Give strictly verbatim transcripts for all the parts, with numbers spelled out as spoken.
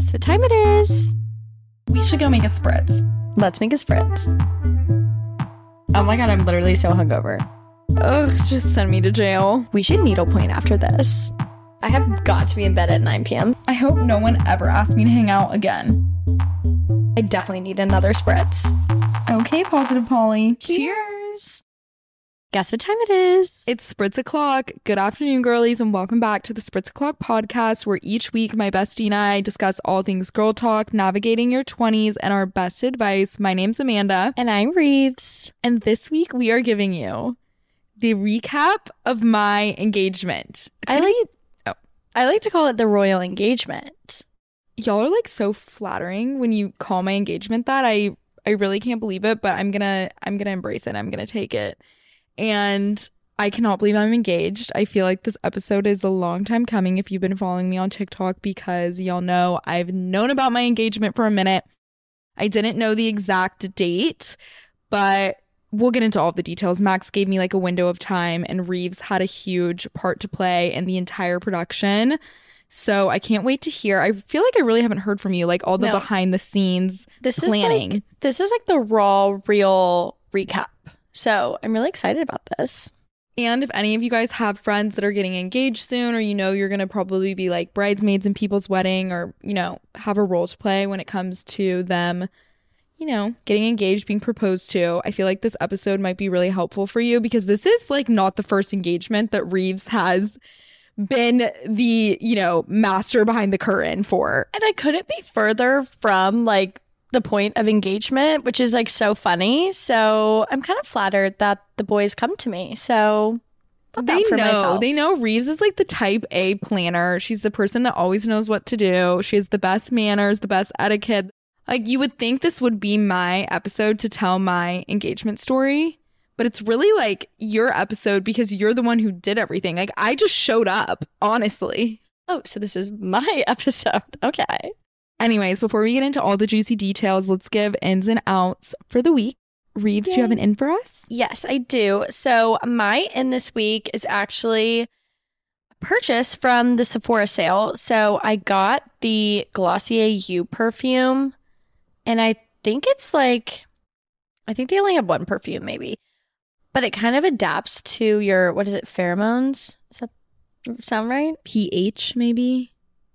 Guess what time it is? We should go make a spritz. Let's make a spritz. Oh my god, I'm literally so hungover. Ugh, just send me to jail. We should needlepoint after this. I have got to be in bed at nine p.m. I hope no one ever asks me to hang out again. I definitely need another spritz. Okay, Positive Polly. Cheers. Guess what time it is? It's Spritz O'Clock. Good afternoon, girlies, and welcome back to the Spritz O'Clock podcast, where each week my bestie and I discuss all things girl talk, navigating your twenties, and our best advice. My name's Amanda. And I'm Reeves. And this week we are giving you the recap of my engagement. It's I gonna like, be- oh. I like to call it the royal engagement. Y'all are like so flattering when you call my engagement that. I I really can't believe it, but I'm gonna I'm gonna embrace it. I'm gonna take it. And I cannot believe I'm engaged. I feel like this episode is a long time coming if you've been following me on TikTok, because y'all know I've known about my engagement for a minute. I didn't know the exact date, but we'll get into all the details. Max gave me like a window of time, and Reeves had a huge part to play in the entire production. So I can't wait to hear. I feel like I really haven't heard from you, like all the No. behind the scenes This planning. Is like, this is like the raw, real recap. So I'm really excited about this. And if any of you guys have friends that are getting engaged soon, or you know you're going to probably be like bridesmaids in people's wedding, or, you know, have a role to play when it comes to them, you know, getting engaged, being proposed to, I feel like this episode might be really helpful for you, because this is like not the first engagement that Reeves has been the, you know, master behind the curtain for. And I couldn't be further from like the point of engagement, which is like so funny. So I'm kind of flattered that the boys come to me. So love that They for know. myself. They know Reeves is like the type A planner. She's the person that always knows what to do. She has the best manners, the best etiquette. Like, you would think this would be my episode to tell my engagement story, but it's really like your episode, because you're the one who did everything. Like, I just showed up, honestly. Oh, so this is my episode. Okay. Anyways, before we get into all the juicy details, let's give ins and outs for the week. Reeves, do you have an in for us? Yes, I do. So my in this week is actually a purchase from the Sephora sale. So I got the Glossier You perfume, and I think it's like, I think they only have one perfume maybe, but it kind of adapts to your, what is it, pheromones? Does that sound right? pH, maybe?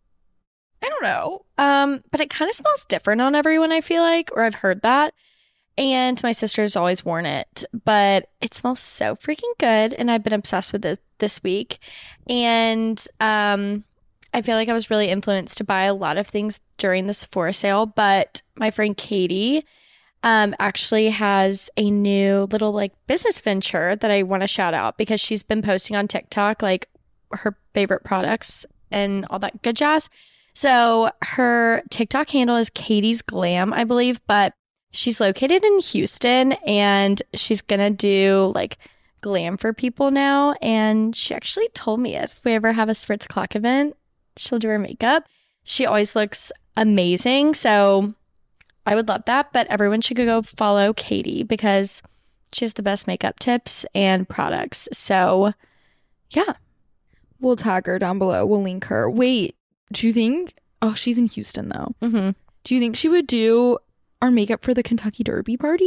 I don't know. Um, but it kind of smells different on everyone, I feel like, or I've heard that. And my sister's always worn it, but it smells so freaking good, and I've been obsessed with it this week. And um, I feel like I was really influenced to buy a lot of things during the Sephora sale, but my friend Katie um, actually has a new little like business venture that I want to shout out, because she's been posting on TikTok like her favorite products and all that good jazz. So her TikTok handle is Katie's Glam, I believe, but she's located in Houston, and she's going to do like glam for people now. And she actually told me if we ever have a Spritz O'Clock event, she'll do her makeup. She always looks amazing. So I would love that. But everyone should go follow Katie, because she has the best makeup tips and products. So yeah. We'll tag her down below. We'll link her. Wait, do you think... Oh, she's in Houston, though. Mm-hmm. Do you think she would do our makeup for the Kentucky Derby party?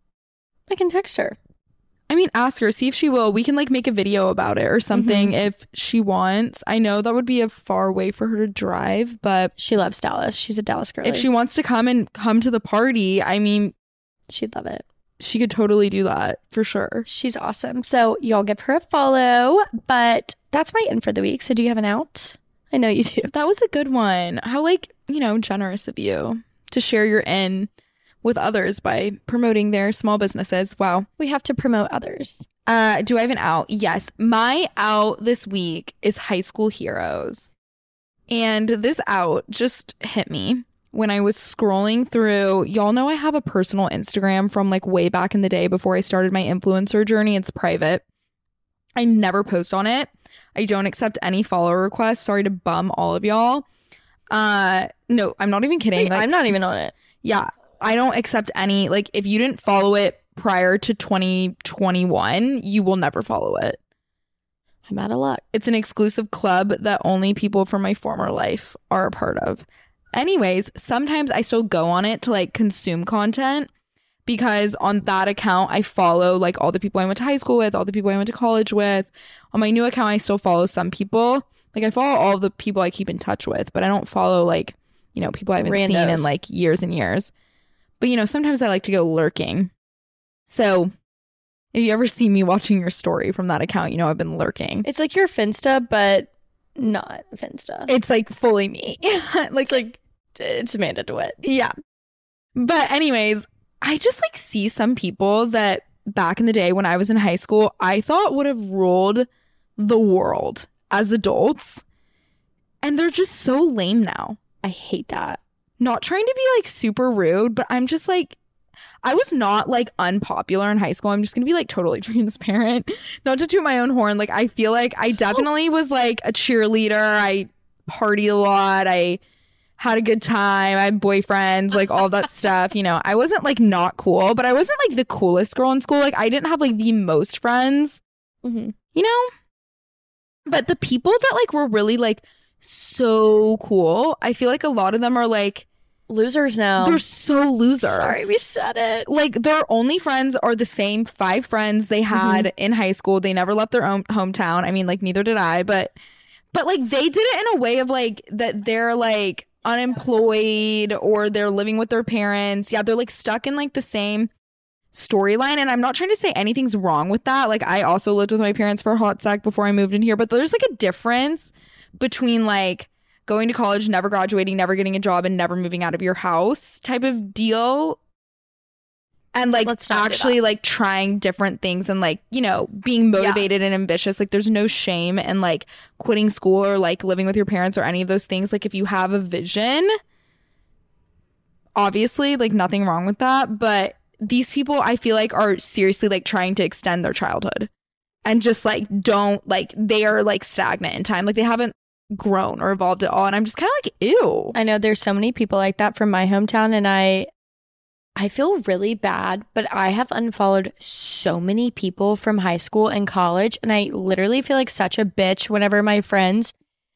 I can text her. I mean, ask her. See if she will. We can, like, make a video about it or something Mm-hmm. if she wants. I know that would be a far way for her to drive, but... She loves Dallas. She's a Dallas girl. If she wants to come and come to the party, I mean... She'd love it. She could totally do that, for sure. She's awesome. So y'all give her a follow. But that's my in for the week. So do you have an out? I know you do. That was a good one. How, like, you know, generous of you to share your in with others by promoting their small businesses. Wow. We have to promote others. Uh, do I have an out? Yes. My out this week is High School Heroes. And this out just hit me when I was scrolling through. Y'all know I have a personal Instagram from like way back in the day before I started my influencer journey. It's private. I never post on it. I don't accept any follower requests. Sorry to bum all of y'all. Uh, no, I'm not even kidding. Wait, like, I'm not even on it. Yeah, I don't accept any. Like, if you didn't follow it prior to twenty twenty-one, you will never follow it. I'm out of luck. It's an exclusive club that only people from my former life are a part of. Anyways, sometimes I still go on it to like consume content because on that account I follow like all the people I went to high school with, all the people I went to college with. On my new account I still follow some people. Like I follow all the people I keep in touch with, but I don't follow like, you know, people I haven't Randos. seen in like years and years. But you know, sometimes I like to go lurking. So if you ever see me watching your story from that account, you know I've been lurking. It's like your Finsta, but not Finsta. It's like fully me. like, it's like it's Amanda DeWitt. Yeah. But anyways, I just like see some people that back in the day when I was in high school, I thought would have ruled the world as adults. And they're just so lame now. I hate that. Not trying to be like super rude, but I'm just like, I was not like unpopular in high school. I'm just gonna be like totally transparent. Not to toot my own horn. Like I feel like I definitely was like a cheerleader. I partied a lot. I had a good time. I had boyfriends, like all that stuff. You know, I wasn't like not cool, but I wasn't like the coolest girl in school. Like I didn't have like the most friends, mm-hmm. you know? But the people that like were really like so cool, I feel like a lot of them are like losers now. They're so loser. Sorry, we said it. Like their only friends are the same five friends they had mm-hmm. in high school. They never left their own hometown. I mean, like neither did I, but but like they did it in a way of like that they're like unemployed or they're living with their parents. Yeah, they're like stuck in like the same storyline. And I'm not trying to say anything's wrong with that. Like I also lived with my parents for a hot sec before I moved in here, but there's like a difference between like going to college, never graduating, never getting a job, and never moving out of your house type of deal. And like actually like trying different things and like, you know, being motivated yeah. and ambitious. Like there's no shame in like quitting school or like living with your parents or any of those things. Like if you have a vision, obviously like nothing wrong with that. But these people I feel like are seriously like trying to extend their childhood and just like don't like they are like stagnant in time. Like they haven't grown or evolved at all. And I'm just kind of like, ew. I know there's so many people like that from my hometown and I I feel really bad, but I have unfollowed so many people from high school and college and I literally feel like such a bitch whenever my friends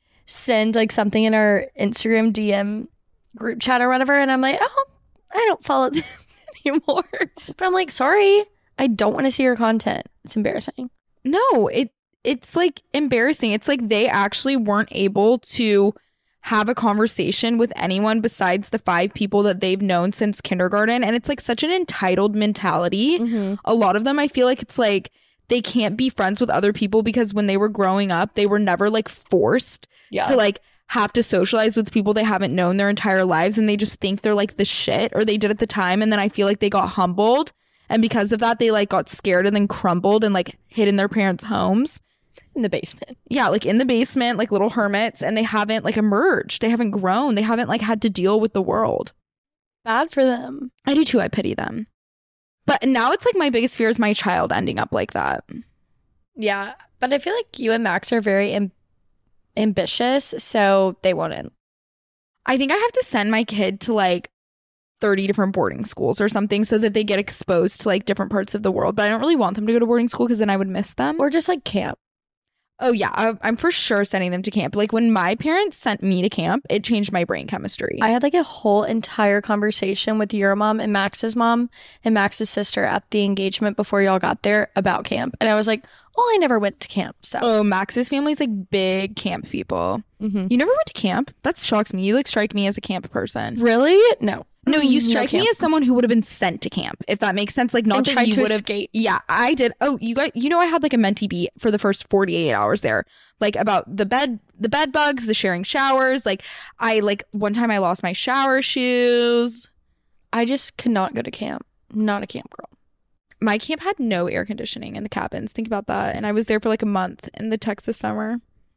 send like something in our Instagram D M group chat or whatever and I'm like, oh, I don't follow them anymore. But I'm like, sorry, I don't want to see your content. It's embarrassing. No, it it's like embarrassing. It's like they actually weren't able to have a conversation with anyone besides the five people that they've known since kindergarten. And it's like such an entitled mentality. Mm-hmm. A lot of them, I feel like it's like they can't be friends with other people because when they were growing up, they were never like forced yeah. to like have to socialize with people they haven't known their entire lives. And they just think they're like the shit or they did at the time. And then I feel like they got humbled. And because of that, they like got scared and then crumbled and like hid in their parents' homes. In the basement. Yeah, like in the basement, like little hermits. And they haven't like emerged. They haven't grown. They haven't like had to deal with the world. Bad for them. I do too. I pity them. But now it's like my biggest fear is my child ending up like that. Yeah. But I feel like you and Max are very amb- ambitious. So they wouldn't. I think I have to send my kid to like thirty different boarding schools or something so that they get exposed to like different parts of the world. But I don't really want them to go to boarding school because then I would miss them. Or just like camp. Oh, yeah. I, I'm for sure sending them to camp. Like when my parents sent me to camp, it changed my brain chemistry. I had like a whole entire conversation with your mom and Max's mom and Max's sister at the engagement before y'all got there about camp. And I was like, well, I never went to camp. So oh, Max's family's like big camp people. Mm-hmm. You never went to camp? That shocks me. You like strike me as a camp person. Really? No. No, you strike no me as someone who would have been sent to camp, if that makes sense. Like, not and that tried you to would have. Escape. Yeah, I did. Oh, you got. You know, I had like a mentee beat for the first forty-eight hours there, like about the bed, the bed bugs, the sharing showers. Like, I like one time I lost my shower shoes. I just could not go to camp. Not a camp girl. My camp had no air conditioning in the cabins. Think about that. And I was there for like a month in the Texas summer.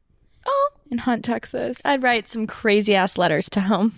Oh, in Hunt, Texas. I'd write some crazy ass letters to home.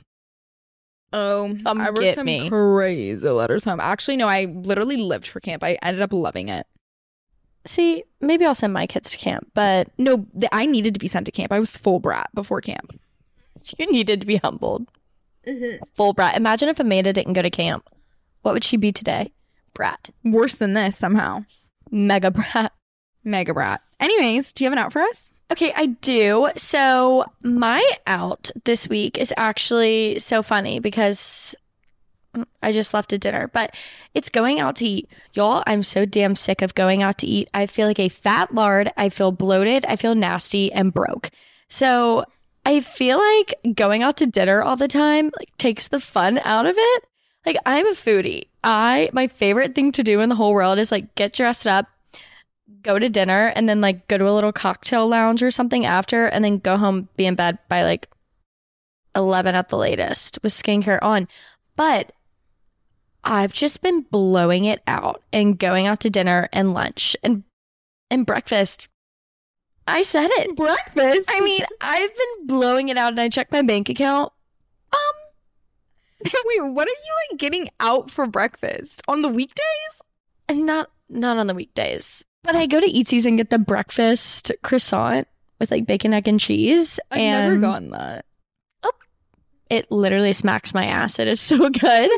Oh, Come I wrote get some me. crazy letters home. Actually, no, I literally lived for camp. I ended up loving it. See, maybe I'll send my kids to camp, but no, th- I needed to be sent to camp. I was full brat before camp. You needed to be humbled. Mm-hmm. Full brat. Imagine if Amanda didn't go to camp. What would she be today? Brat. Worse than this somehow. Mega brat. Mega brat. Anyways, do you have an out for us? Okay, I do. So my out this week is actually so funny because I just left a dinner, but it's going out to eat. Y'all, I'm so damn sick of going out to eat. I feel like a fat lard. I feel bloated. I feel nasty and broke. So I feel like going out to dinner all the time like takes the fun out of it. Like I'm a foodie. I my favorite thing to do in the whole world is like get dressed up, go to dinner, and then like go to a little cocktail lounge or something after, and then go home, be in bed by like eleven at the latest with skincare on. But I've just been blowing it out and going out to dinner and lunch and and breakfast. I said it. Breakfast? I mean, I've been blowing it out, and I checked my bank account. Um, Wait, what are you like getting out for breakfast on the weekdays? and not not on the weekdays, but I go to Eatsies and get the breakfast croissant with like bacon, egg, and cheese. I've and never gotten that. It literally smacks my ass. It is so good.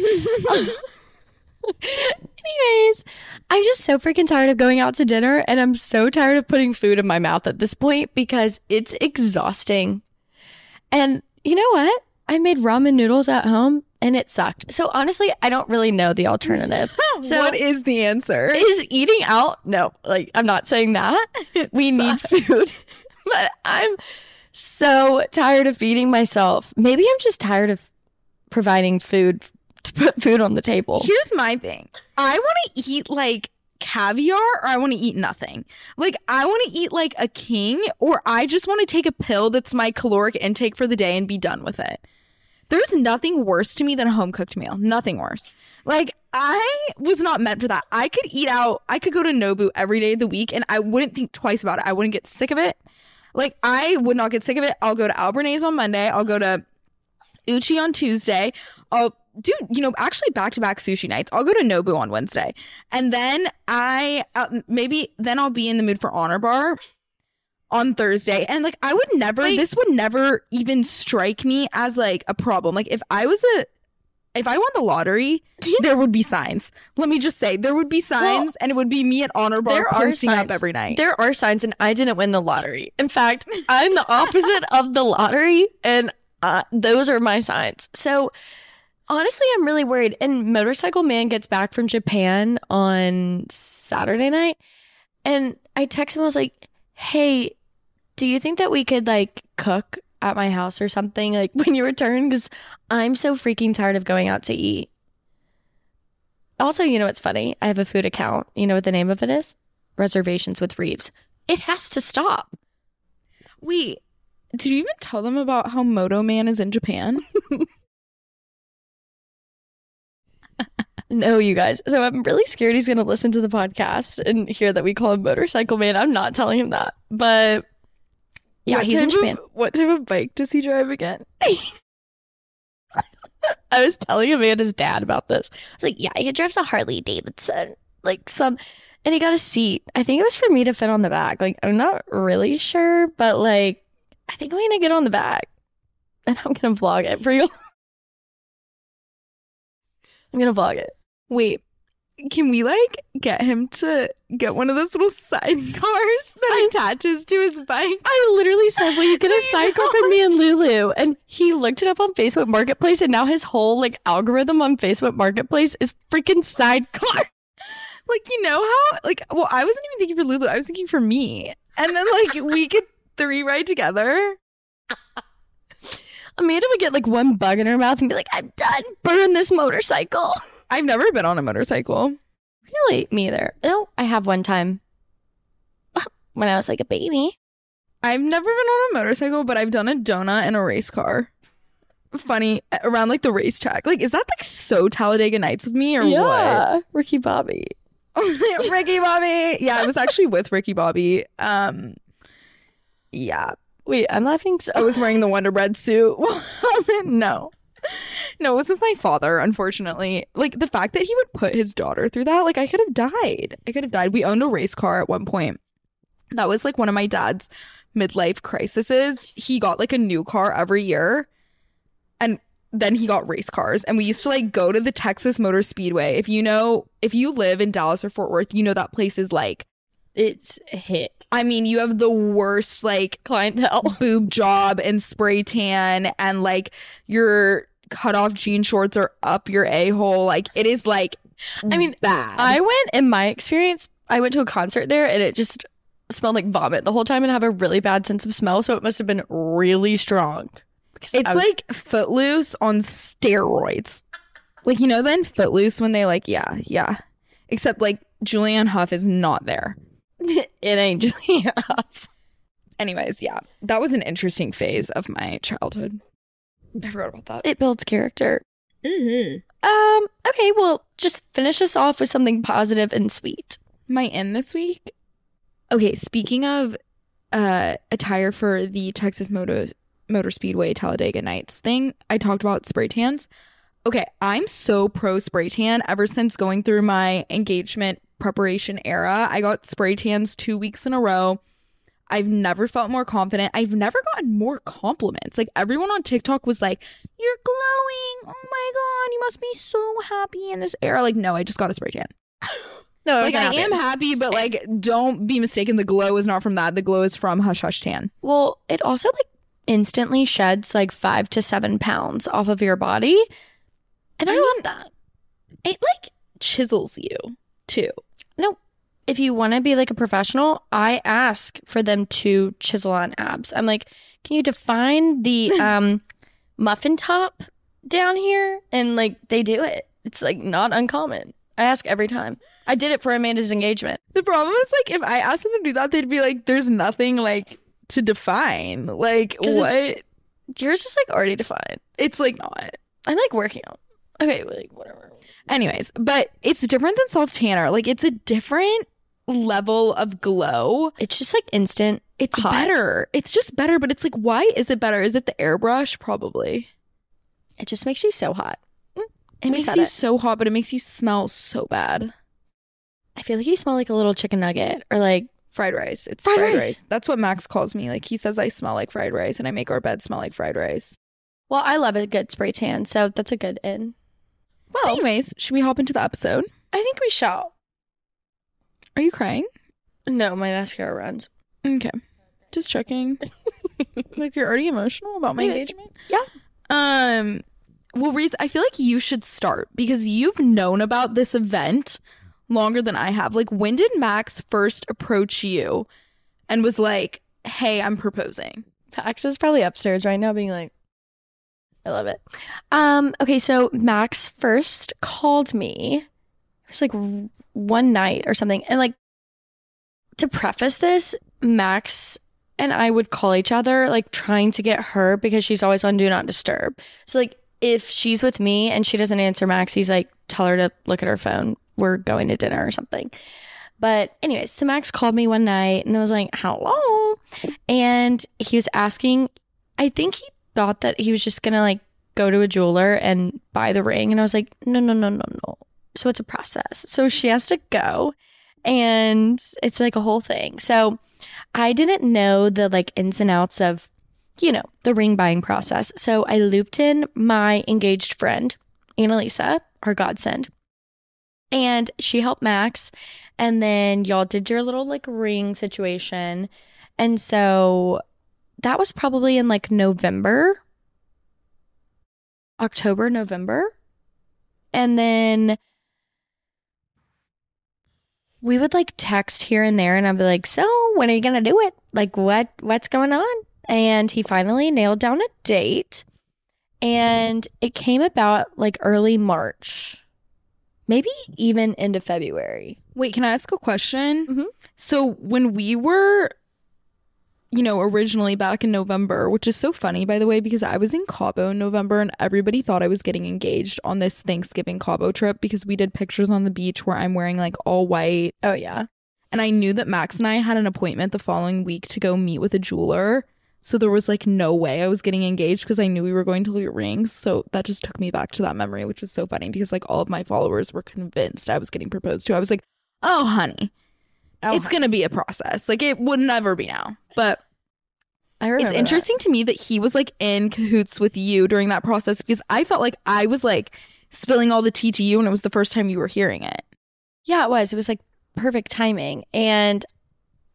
Anyways, I'm just so freaking tired of going out to dinner, and I'm so tired of putting food in my mouth at this point because it's exhausting. And you know what? I made ramen noodles at home and it sucked. So honestly, I don't really know the alternative. So What is the answer? is eating out? No, like I'm not saying that. It We need sucks. food. But I'm so tired of feeding myself. Maybe I'm just tired of providing food to put food on the table. Here's my thing. I want to eat like caviar or I want to eat nothing. Like I want to eat like a king or I just want to take a pill that's my caloric intake for the day and be done with it. There's nothing worse to me than a home cooked meal. Nothing worse. Like I was not meant for that. I could eat out. I could go to Nobu every day of the week and I wouldn't think twice about it. I wouldn't get sick of it. Like I would not get sick of it. I'll go to Albernays on Monday. I'll go to Uchi on Tuesday. I'll do, you know, actually back-to-back sushi nights. I'll go to Nobu on Wednesday. And then I, uh, maybe then I'll be in the mood for Honor Bar on Thursday. And like, I would never, Wait. this would never even strike me as like a problem. Like if I was a, if I won the lottery, there would be signs. Let me just say, there would be signs Well, and it would be me at Honor Bar there are posting up signs. every night. There are signs, and I didn't win the lottery. In fact, I'm the opposite of the lottery, and uh, those are my signs. So honestly, I'm really worried. And Motorcycle Man gets back from Japan on Saturday night, and I text him. I was like, "Hey, do you think that we could like cook at my house or something like when you return? Because I'm so freaking tired of going out to eat." Also, you know what's funny? I have a food account. You know what the name of it is? Reservations with Reeves. It has to stop. Wait, did you even tell them about how Moto Man is in Japan? No, you guys. So I'm really scared he's going to listen to the podcast and hear that we call him Motorcycle Man. I'm not telling him that. But yeah, What he's in type of- Japan. what type of bike does he drive again? I was telling Amanda's dad about this. I was like, yeah, he drives a Harley Davidson. Like some, and he got a seat. I think it was for me to fit on the back. Like, I'm not really sure, but like, I think I'm going to get on the back and I'm going to vlog it for you. I'm going to vlog it. Wait, can we like get him to get one of those little sidecars that attaches to his bike? I literally said, will you get So a you sidecar don't- for me and Lulu? And he looked it up on Facebook Marketplace, and now his whole like algorithm on Facebook Marketplace is freaking sidecar. Like, you know how, like, well, I wasn't even thinking for Lulu. I was thinking for me. And then, like, we could three ride together. Amanda would get like one bug in her mouth and be like, I'm done. Burn this motorcycle. I've never been on a motorcycle. Really? Me either. No, I have one time when I was like a baby. I've never been on a motorcycle, but I've done a donut in a race car. Funny, around like the racetrack. Like, is that like so Talladega Nights of me or what? Yeah, Ricky Bobby. Ricky Bobby. Yeah, I was actually with Ricky Bobby. Um, yeah, Wait, I'm laughing. So- I was wearing the Wonder Bread suit. no. No, it was with my father, unfortunately. Like, the fact that he would put his daughter through that, like, I could have died. I could have died. We owned a race car at one point. That was, like, one of my dad's midlife crises. He got, like, a new car every year. And then he got race cars. And we used to, like, go to the Texas Motor Speedway. If you know, if you live in Dallas or Fort Worth, you know that place is, like, It's hit. I mean, you have the worst like clientele boob job and spray tan, and like your cut off jean shorts are up your a-hole. Like it is like I mean, bad. I went, in my experience, I went to a concert there and it just smelled like vomit the whole time and have a really bad sense of smell. So it must have been really strong. It's was- like Footloose on steroids. Like, you know, then Footloose when they like, yeah, yeah. Except like Julianne Hough is not there. It ain't Julianne Hough. Anyways, yeah. That was an interesting phase of my childhood. I forgot about that. It builds character. Mm-hmm. Um, okay, well, just finish us off with something positive and sweet. My in this week? Okay, speaking of uh, attire for the Texas Motor, Motor Speedway Talladega Nights thing, I talked about spray tans. Okay, I'm so pro spray tan. Ever since going through my engagement preparation era, I got spray tans two weeks in a row. I've never felt more confident. I've never gotten more compliments. Like, everyone on TikTok was like, you're glowing. Oh my God, you must be so happy in this era. Like, no, I just got a spray tan. No, Like, I am happy, but like, don't be mistaken. The glow is not from that. The glow is from Hush Hush Tan. Well, it also like instantly sheds like five to seven pounds off of your body. And I, I love mean, that. It like chisels you too. No, if you want to be like a professional, I ask for them to chisel on abs. I'm like, can you define the um muffin top down here? And like, they do it. It's like not uncommon. I ask every time. I did it for Amanda's engagement. The problem is like, if I asked them to do that, they'd be like, there's nothing like to define. Like, 'Cause what? it's- Yours is like already defined. It's like not. I like working out. Okay, like whatever. Anyways, but it's different than self tanner. Like, it's a different level of glow. It's just like instant. It's hot. better. It's just better, but it's like, why is it better? Is it the airbrush? Probably. It just makes you so hot. It We makes said you it. so hot, but it makes you smell so bad. I feel like you smell like a little chicken nugget or like Fried rice. It's Fried fried, rice. rice. That's what Max calls me. Like, he says I smell like fried rice, and I make our bed smell like fried rice. well, I love a good spray tan, so that's a good in. Well, Anyways, should we hop into the episode? I think we shall. Are you crying? No, my mascara runs. Okay. Just checking. Like, you're already emotional about my It is. engagement? Yeah. Um, well, Reese, I feel like you should start because you've known about this event longer than I have. Like, when did Max first approach you and was like, hey, I'm proposing? Max is probably upstairs right now being like, I love it. Um, okay, so Max first called me. It was like w- one night or something. And like, to preface this, Max and I would call each other, like trying to get her because she's always on Do Not Disturb. So like, if she's with me and she doesn't answer Max, he's like, tell her to look at her phone. We're going to dinner or something. But anyways, so Max called me one night and I was like, hello. And he was asking, I think he thought that he was just going to like go to a jeweler and buy the ring. And I was like, no, no, no, no, no. So it's a process. So she has to go and it's like a whole thing. So I didn't know the like ins and outs of, you know, the ring buying process. So I looped in my engaged friend, Annalisa, our godsend. And she helped Max. And then y'all did your little like ring situation. And so that was probably in like November, October, November. And then we would like text here and there and I'd be like, so when are you going to do it? Like what, what's going on? And he finally nailed down a date and it came about like early March, maybe even into February. Wait, can I ask a question? Mhm. So when we were, you know, originally back in November, which is so funny, by the way, because I was in Cabo in November and everybody thought I was getting engaged on this Thanksgiving Cabo trip because we did pictures on the beach where I'm wearing like all white. Oh yeah. And I knew that Max and I had an appointment the following week to go meet with a jeweler. So there was like no way I was getting engaged because I knew we were going to loot rings. So that just took me back to that memory, which was so funny because like all of my followers were convinced I was getting proposed to. I was like, oh, honey, Oh, it's going to be a process. Like it would never be now. But I remember it's interesting to me that he was like in cahoots with you during that process because I felt like I was like spilling all the tea to you and it was the first time you were hearing it. Yeah, it was. It was like perfect timing. And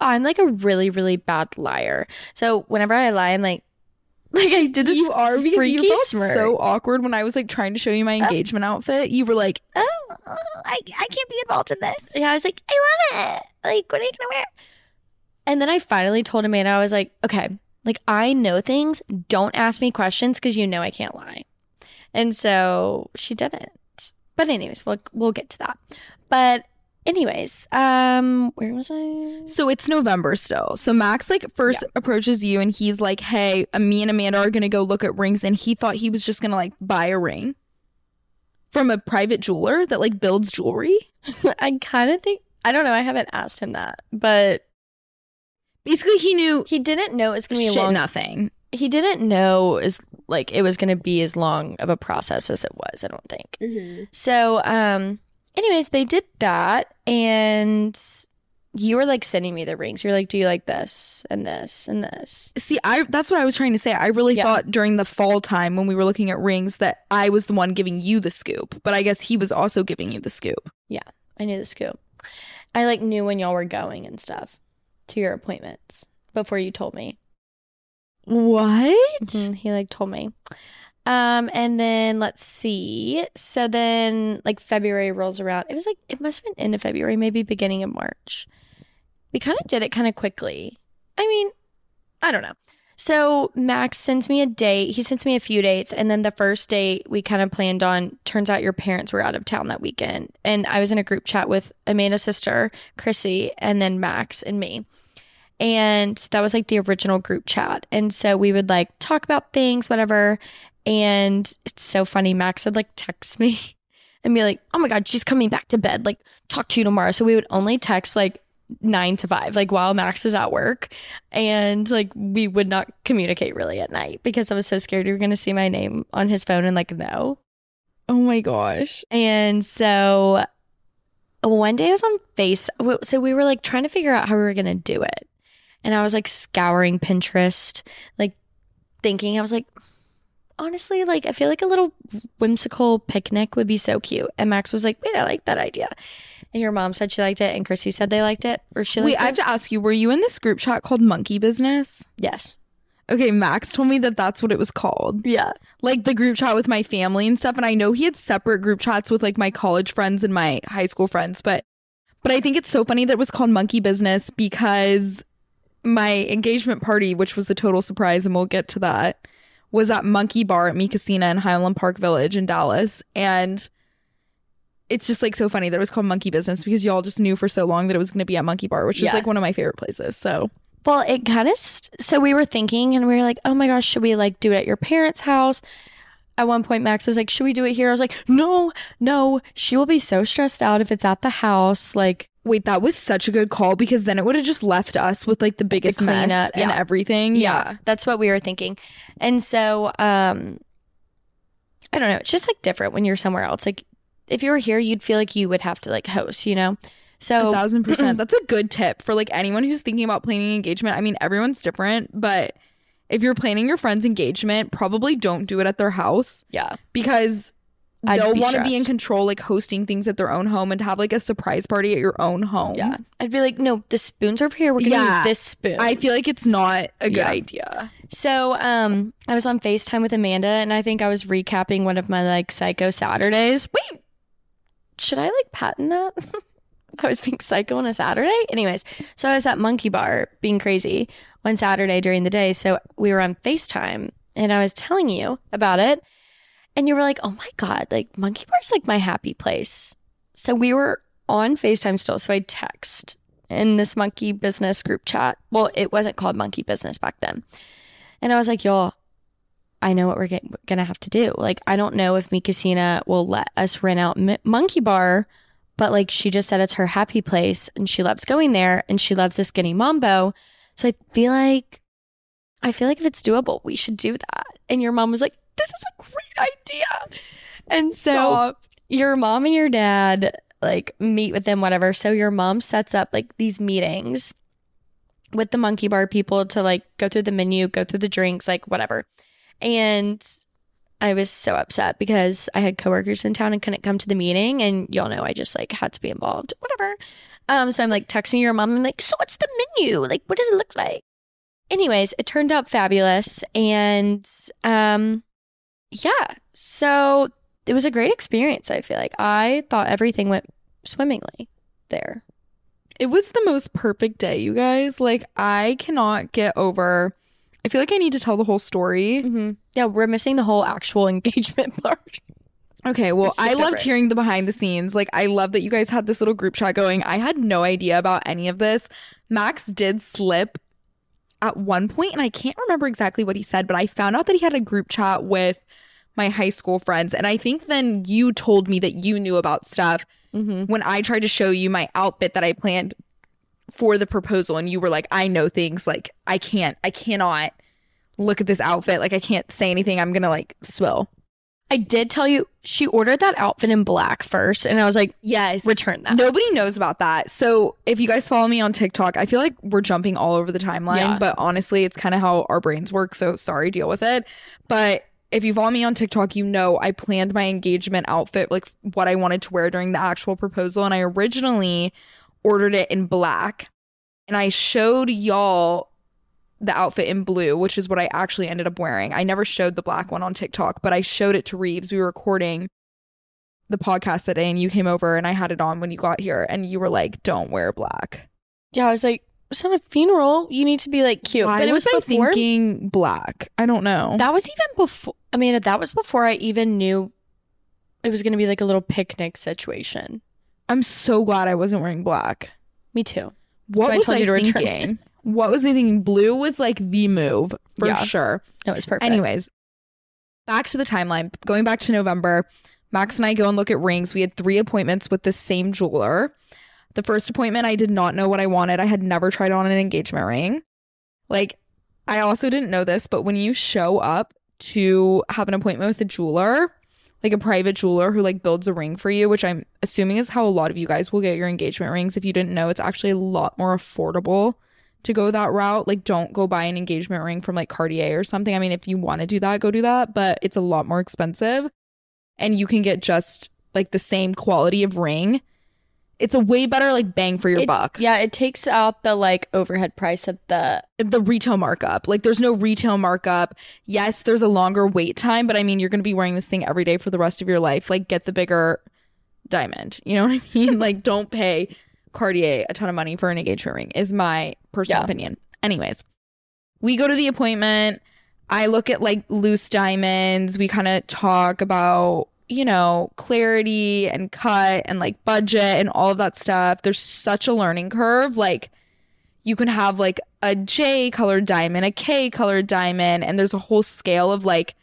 I'm like a really, really bad liar. So whenever I lie, I'm like, like I did this You are because freaky you felt smirk. so awkward when I was like trying to show you my engagement outfit. You were like, oh, I, I can't be involved in this. Yeah, I was like, I love it. Like, what are you going to wear? And then I finally told Amanda, I was like, okay, like I know things. Don't ask me questions because you know I can't lie. And so she didn't. But anyways, we'll, we'll get to that. But anyways, um, where was I? So it's November still. So Max like first yeah. approaches you and he's like, hey, me and Amanda are going to go look at rings. And he thought he was just going to like buy a ring from a private jeweler that like builds jewelry. I kind of think, I don't know. I haven't asked him that, but basically he knew. He didn't know it's going to be shit long. nothing. He didn't know as like it was going to be as long of a process as it was, I don't think. Mm-hmm. So, um, anyways, they did that, and you were like sending me the rings. You're like, do you like this and this and this? See, I that's what I was trying to say. I really yeah. thought during the fall time when we were looking at rings that I was the one giving you the scoop, but I guess he was also giving you the scoop. Yeah, I knew the scoop. I like knew when y'all were going and stuff to your appointments before you told me. What? Mm-hmm. He like told me. Um, and then let's see. So then like February rolls around. It was like, it must have been end of February, maybe beginning of March. We kind of did it kind of quickly. I mean, I don't know. So Max sends me a date. He sends me a few dates. And then the first date we kind of planned on, turns out your parents were out of town that weekend. And I was in a group chat with Amanda's sister, Chrissy, and then Max and me. And that was like the original group chat. And so we would like talk about things, whatever. And it's so funny. Max would like text me and be like, oh my God, she's coming back to bed. Like, talk to you tomorrow. So we would only text like nine to five, like while Max was at work. And like we would not communicate really at night because I was so scared you were going to see my name on his phone and like, no. Oh my gosh. And so one day I was on Face. So we were like trying to figure out how we were going to do it. And I was like scouring Pinterest, like thinking, I was like, honestly, like I feel like a little whimsical picnic would be so cute. And Max was like, wait, I like that idea. And your mom said she liked it. And Chrissy said they liked it. Or she liked Wait, it. I have to ask you, were you in this group chat called Monkey Business? Yes. Okay, Max told me that that's what it was called. Yeah. Like the group chat with my family and stuff. And I know he had separate group chats with like my college friends and my high school friends. But, but I think it's so funny that it was called Monkey Business because my engagement party, which was a total surprise, and we'll get to that, was at Monkey Bar at Mi Casina in Highland Park Village in Dallas. And it's just like so funny that it was called Monkey Business because y'all just knew for so long that it was going to be at Monkey Bar, which yeah. is like one of my favorite places. So, well, it kind of, st- so we were thinking and we were like, oh my gosh, should we like do it at your parents' house? At one point, Max was like, should we do it here? I was like, no, no, she will be so stressed out if it's at the house. Like, wait, that was such a good call because then it would have just left us with like the biggest the mess yeah. and everything. Yeah. yeah. That's what we were thinking. And so, um, I don't know. It's just like different when you're somewhere else. Like if you were here, you'd feel like you would have to like host, you know? So a thousand percent. That's a good tip for like anyone who's thinking about planning engagement. I mean, everyone's different, but if you're planning your friend's engagement, probably don't do it at their house. Yeah. Because I'd they'll be want to be in stressed. control, like hosting things at their own home and to have like a surprise party at your own home. Yeah. I'd be like, no, the spoon's over here. We're going to Yeah. use this spoon. I feel like it's not a good Yeah. idea. So um, I was on FaceTime with Amanda and I think I was recapping one of my like psycho Saturdays. Wait, should I like patent that? I was being psycho on a Saturday? Anyways, so I was at Monkey Bar being crazy one Saturday during the day. So we were on FaceTime and I was telling you about it. And you were like, oh my God, like Monkey Bar's like my happy place. So we were on FaceTime still. So I text in this Monkey Business group chat. Well, it wasn't called Monkey Business back then. And I was like, y'all, I know what we're going to have to do. Like, I don't know if Mi Casina will let us rent out M- Monkey Bar, but like she just said it's her happy place and she loves going there and she loves the Skinny Mambo. So I feel like, I feel like if it's doable, we should do that. And your mom was like, this is a great idea. And so Stop. your mom and your dad like meet with them, whatever. So your mom sets up like these meetings with the Monkey Bar people to like go through the menu, go through the drinks, like whatever. And I was so upset because I had coworkers in town and couldn't come to the meeting, and y'all know I just like had to be involved. Whatever. Um, so I'm like texting your mom. I'm like, so what's the menu? Like, what does it look like? Anyways, it turned out fabulous, and um, yeah. So it was a great experience. I feel like I thought everything went swimmingly there. It was the most perfect day, you guys. Like, I cannot get over. I feel like I need to tell the whole story. Mm-hmm. Yeah, we're missing the whole actual engagement part. Okay, well, so I different. loved hearing the behind the scenes. Like, I love that you guys had this little group chat going. I had no idea about any of this. Max did slip at one point, and I can't remember exactly what he said, but I found out that he had a group chat with my high school friends. And I think then you told me that you knew about stuff mm-hmm. when I tried to show you my outfit that I planned for the proposal. And you were like, I know things. Like, I can't, I cannot look at this outfit. Like, I can't say anything. I'm going to like spill. I did tell you she ordered that outfit in black first, and I was like, yes, return that. Nobody knows about that. So if you guys follow me on TikTok, I feel like we're jumping all over the timeline, yeah. but honestly, it's kind of how our brains work. So sorry, deal with it. But if you follow me on TikTok, you know I planned my engagement outfit, like what I wanted to wear during the actual proposal. And I originally ordered it in black. And I showed y'all the outfit in blue, which is what I actually ended up wearing. I never showed the black one on TikTok, but I showed it to Reeves. We were recording the podcast that day, and you came over, and I had it on when you got here, and you were like, don't wear black. Yeah, I was like, it's not a funeral. You need to be like cute. Why but it was, was I before, thinking black? I don't know. That was even before. I mean, that was before I even knew it was going to be like a little picnic situation. I'm so glad I wasn't wearing black. Me too. What so was I told I you to thinking? return it. What was I thinking? Blue was like the move for yeah. sure. It was perfect. Anyways, back to the timeline. Going back to November, Max and I go and look at rings. We had three appointments with the same jeweler. The first appointment, I did not know what I wanted. I had never tried on an engagement ring. Like, I also didn't know this, but when you show up to have an appointment with a jeweler, like a private jeweler who like builds a ring for you, which I'm assuming is how a lot of you guys will get your engagement rings. If you didn't know, it's actually a lot more affordable to go that route. Like, don't go buy an engagement ring from like Cartier or something. I mean, if you want to do that, go do that, but it's a lot more expensive, and you can get just like the same quality of ring. It's a way better like bang for your it, buck. Yeah, it takes out the like overhead price of the the retail markup. Like, there's no retail markup. Yes, there's a longer wait time, but I mean, you're going to be wearing this thing every day for the rest of your life. Like, get the bigger diamond. You know what I mean? Like, don't pay Cartier a ton of money for an engagement ring, is my personal yeah. opinion. Anyways, we go to the appointment. I look at like loose diamonds. We kind of talk about, you know, clarity and cut and like budget and all of that stuff. There's such a learning curve. Like, you can have like a J colored diamond, a K colored diamond, and there's a whole scale of like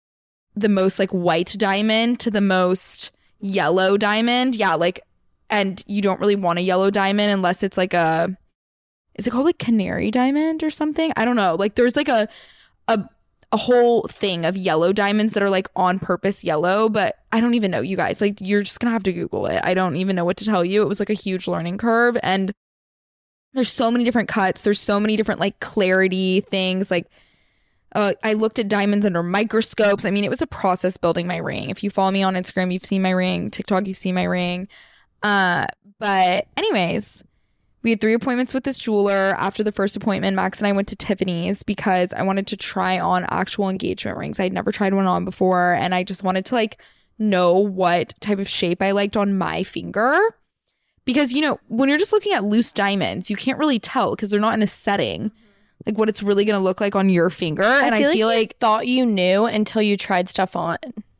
the most like white diamond to the most yellow diamond. Yeah, like, and you don't really want a yellow diamond unless it's like a, is it called like canary diamond or something? I don't know. Like, there's like a a a whole thing of yellow diamonds that are like on purpose yellow, but I don't even know, you guys. Like, you're just gonna have to Google it. I don't even know what to tell you. It was like a huge learning curve, and there's so many different cuts. There's so many different like clarity things. Like, uh, I looked at diamonds under microscopes. I mean, it was a process building my ring. If you follow me on Instagram, you've seen my ring. TikTok, you've seen my ring. Uh, but anyways, we had three appointments with this jeweler. After the first appointment, Max and I went to Tiffany's because I wanted to try on actual engagement rings. I'd never tried one on before, and I just wanted to like know what type of shape I liked on my finger. Because, you know, when you're just looking at loose diamonds, you can't really tell because they're not in a setting, like what it's really going to look like on your finger. And I feel, I feel like, like you thought you knew until you tried stuff on.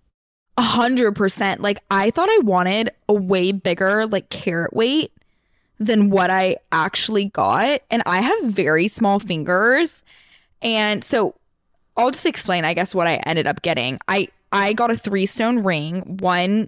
A hundred percent. Like, I thought I wanted a way bigger like carat weight than what I actually got. And I have very small fingers. And so I'll just explain, I guess, what I ended up getting. I, I got a three stone ring, one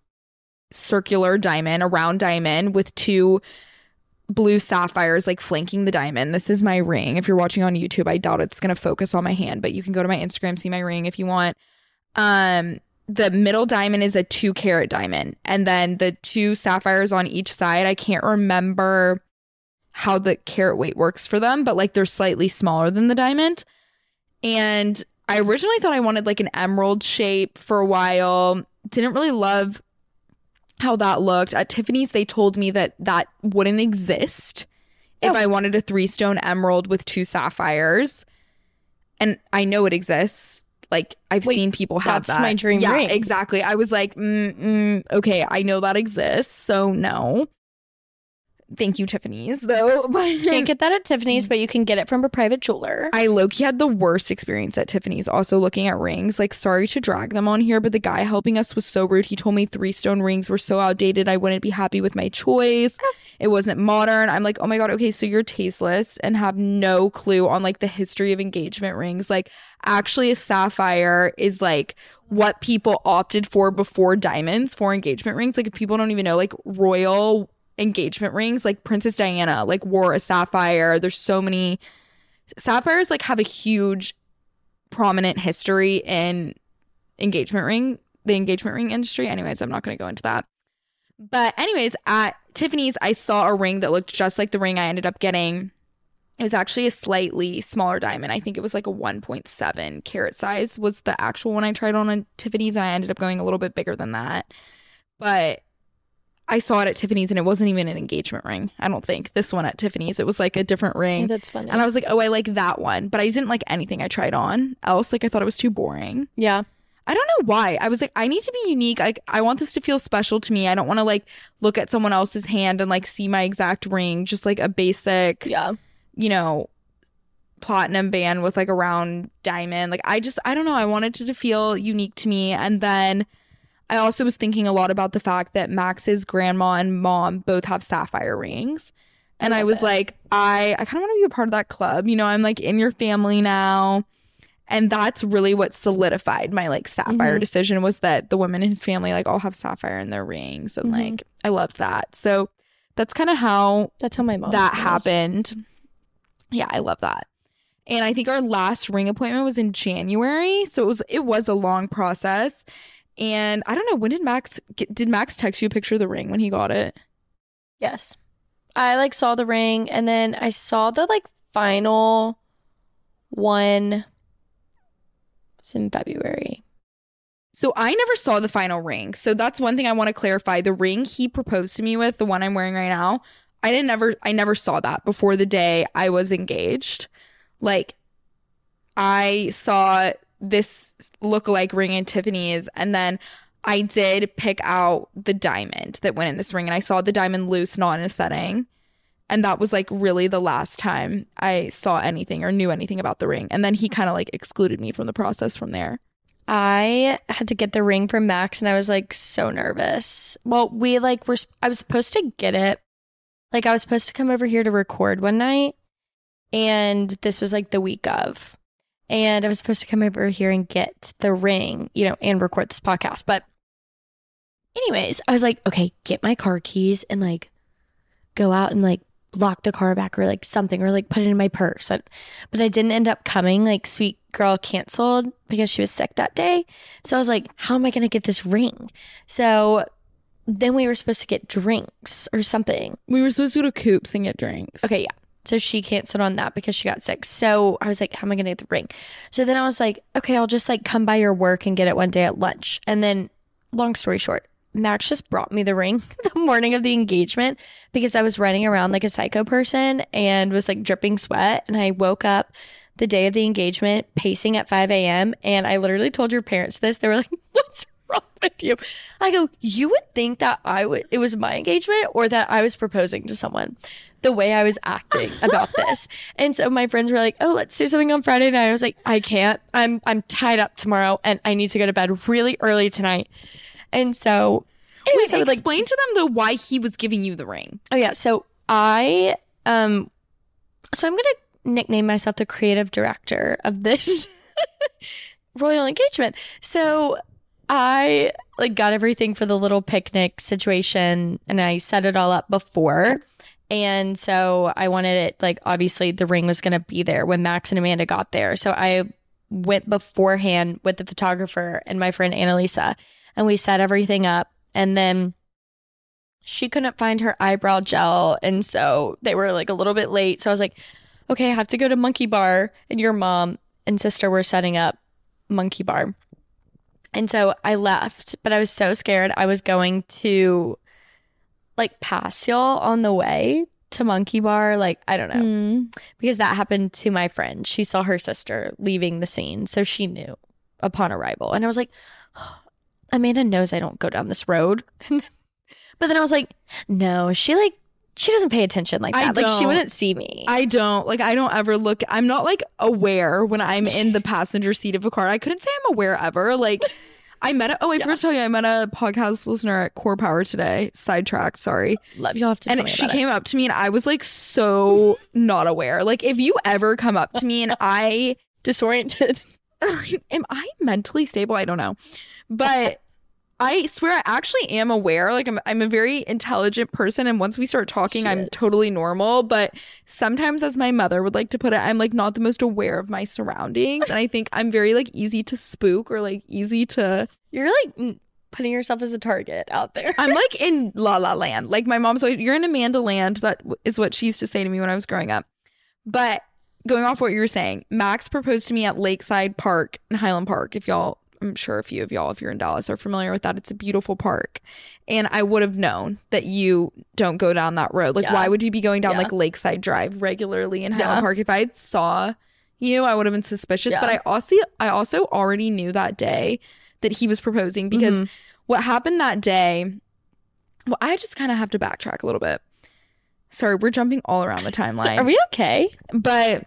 circular diamond, a round diamond with two blue sapphires like flanking the diamond. This is my ring. If you're watching on YouTube, I doubt it's going to focus on my hand, but you can go to my Instagram, see my ring if you want. Um, the middle diamond is a two carat diamond. And then the two sapphires on each side, I can't remember how the carat weight works for them, but like they're slightly smaller than the diamond. And I originally thought I wanted like an emerald shape for a while. Didn't really love how that looked. At Tiffany's, they told me that that wouldn't exist if Oh. I wanted a three stone emerald with two sapphires. And I know it exists. Like, I've Wait, seen people have that's that. my dream yeah, ring. exactly. I was like, mm, mm, okay, I know that exists. So no. Thank you, Tiffany's, though. You can't get that at Tiffany's, but you can get it from a private jeweler. I low-key had the worst experience at Tiffany's also looking at rings. Like, sorry to drag them on here, but the guy helping us was so rude. He told me three stone rings were so outdated. I wouldn't be happy with my choice. It wasn't modern. I'm like, oh my God, okay, so you're tasteless and have no clue on like the history of engagement rings. Like, actually, a sapphire is like what people opted for before diamonds for engagement rings. Like, if people don't even know, like royal engagement rings, like Princess Diana like wore a sapphire. There's so many sapphires like have a huge prominent history in engagement ring the engagement ring industry. Anyways, I'm not going to go into that, but anyways, at Tiffany's I saw a ring that looked just like the ring I ended up getting. It was actually a slightly smaller diamond. I think it was like a one point seven carat size was the actual one I tried on at Tiffany's, and I ended up going a little bit bigger than that. But I saw it at Tiffany's and it wasn't even an engagement ring. I don't think this one at Tiffany's. It was like a different ring. Yeah, that's funny. And I was like, oh, I like that one. But I didn't like anything I tried on else. Like, I thought it was too boring. Yeah. I don't know why. I was like, I need to be unique. Like, I want this to feel special to me. I don't want to like look at someone else's hand and like see my exact ring. Just like a basic, Yeah. you know, platinum band with like a round diamond. Like, I just, I don't know. I wanted it to feel unique to me. And then I also was thinking a lot about the fact that Max's grandma and mom both have sapphire rings. And I, I was it. like, I, I kind of want to be a part of that club. You know, I'm like in your family now. And that's really what solidified my like sapphire mm-hmm. decision, was that the women in his family like all have sapphire in their rings. And mm-hmm. like, I love that. So that's kind of how that's how my mom that was. happened. Yeah, I love that. And I think our last ring appointment was in January. So it was, it was a long process. And I don't know, when did Max get, did Max text you a picture of the ring when he got it? Yes. I like saw the ring, and then I saw the like final one. It's in February. So I never saw the final ring. So that's one thing I want to clarify. The ring he proposed to me with, the one I'm wearing right now, I didn't ever I never saw that before the day I was engaged. Like, I saw this lookalike ring in Tiffany's, and then I did pick out the diamond that went in this ring, and I saw the diamond loose, not in a setting, and that was like really the last time I saw anything or knew anything about the ring. And then he kind of like excluded me from the process from there. I had to get the ring from Max, and I was like so nervous. Well, we like were I was supposed to get it, like I was supposed to come over here to record one night, and this was like the week of. And I was supposed to come over here and get the ring, you know, and record this podcast. But anyways, I was like, okay, get my car keys and like go out and like lock the car back or like something, or like put it in my purse. But, but I didn't end up coming. Like, sweet girl canceled because she was sick that day. So I was like, how am I going to get this ring? So then we were supposed to get drinks or something. We were supposed to go to Coops and get drinks. Okay, yeah. So she canceled on that because she got sick. So I was like, how am I going to get the ring? So then I was like, okay, I'll just like come by your work and get it one day at lunch. And then, long story short, Max just brought me the ring the morning of the engagement because I was running around like a psycho person and was like dripping sweat. And I woke up the day of the engagement pacing at five a.m. And I literally told your parents this. They were like, what's wrong with you? I go, you would think that I would, it was my engagement or that I was proposing to someone, the way I was acting about this. And so my friends were like, oh, let's do something on Friday night. I was like, I can't. I'm I'm tied up tomorrow and I need to go to bed really early tonight. And so anyways, Wait, I would explain like, to them though why he was giving you the ring. Oh yeah. So I um so I'm gonna nickname myself the creative director of this royal engagement. So I like got everything for the little picnic situation and I set it all up before. And so I wanted it, like, obviously the ring was going to be there when Max and Amanda got there. So I went beforehand with the photographer and my friend Annalisa, and we set everything up. And then she couldn't find her eyebrow gel. And so they were like a little bit late. So I was like, okay, I have to go to Monkey Bar. And your mom and sister were setting up Monkey Bar. And so I left, but I was so scared. I was going to like pass y'all on the way to Monkey Bar. Like, I don't know. Mm. Because that happened to my friend. She saw her sister leaving the scene. So she knew upon arrival. And I was like, oh, Amanda knows I don't go down this road. But then I was like, no, she like, she doesn't pay attention like that. I Like, she don't. wouldn't see me. I don't. Like, I don't ever look. I'm not, like, aware when I'm in the passenger seat of a car. I couldn't say I'm aware ever. Like, I met a, oh, I Yeah. forgot to tell you, I met a podcast listener at Core Power today. Sidetrack, sorry. Love, you'll have to tell And me she about came up to me and I was, like, so not aware. Like, if you ever come up to me and I, it. Disoriented. am I mentally stable? I don't know. But I swear I actually am aware. Like I'm I'm a very intelligent person, and once we start talking, She I'm is. totally normal. But sometimes, as my mother would like to put it, I'm like not the most aware of my surroundings. And I think I'm very like easy to spook or like easy to You're like mm, putting yourself as a target out there. I'm like in La La Land. Like my mom's like, you're in Amanda Land. That w- is what she used to say to me when I was growing up. But going off what you were saying, Max proposed to me at Lakeside Park in Highland Park. If y'all, I'm sure a few of y'all, if you're in Dallas, are familiar with that. It's a beautiful park. And I would have known that you don't go down that road. Like, Yeah. why would you be going down Yeah. like Lakeside Drive regularly in Highland Yeah. Park? If I saw you, I would have been suspicious. Yeah. But I also, I also already knew that day that he was proposing because Mhm. what happened that day, well, I just kind of have to backtrack a little bit. Sorry, we're jumping all around the timeline. Are we okay? But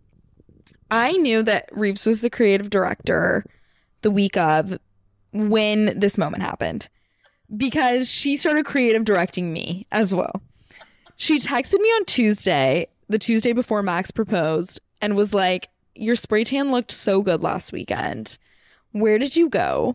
I knew that Reeves was the creative director the week of when this moment happened because she started creative directing me as well. She texted me on Tuesday, the Tuesday before Max proposed, and was like, your spray tan looked so good last weekend. Where did you go?